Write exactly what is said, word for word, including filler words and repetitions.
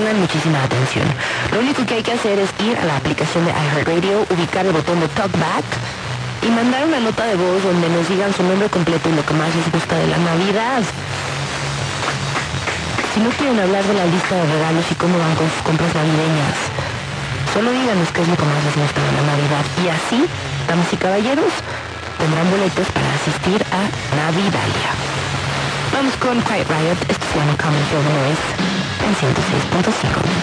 pongan muchísima atención. Lo único que hay que hacer es ir a la aplicación de iHeartRadio, ubicar el botón de Talkback y mandar una nota de voz donde nos digan su nombre completo y lo que más les gusta de la Navidad. Si no quieren hablar de la lista de regalos y cómo van con sus compras navideñas, solo díganos qué es lo que más les gusta de la Navidad. Y así, damas y caballeros, tendrán boletos para asistir a Navidalia. Vamos con Quiet Riot. Esto se llama Come and Feel the Noise en ciento seis punto cinco.